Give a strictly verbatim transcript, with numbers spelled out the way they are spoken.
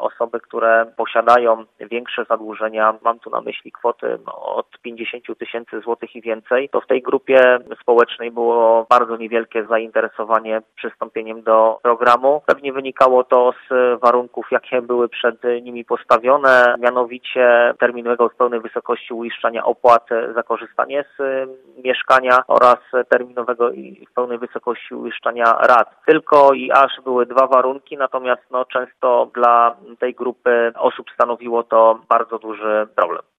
osoby, które posiadają większe zadłużenia, mam tu na myśli kwoty od pięćdziesiąt tysięcy złotych i więcej, to w tej grupie społecznej było bardzo niewielkie zainteresowanie przystąpieniem do programu. Pewnie wynikało to z warunków, jakie były przed nimi postawione, mianowicie terminowego w pełnej wysokości uiszczania opłat za korzystanie z mieszkania oraz terminowego i w pełnej wysokości uiszczania rat. Tylko i aż były dwa warunki, natomiast no, często dla tej grupy osób stanowiło to bardzo duży problem.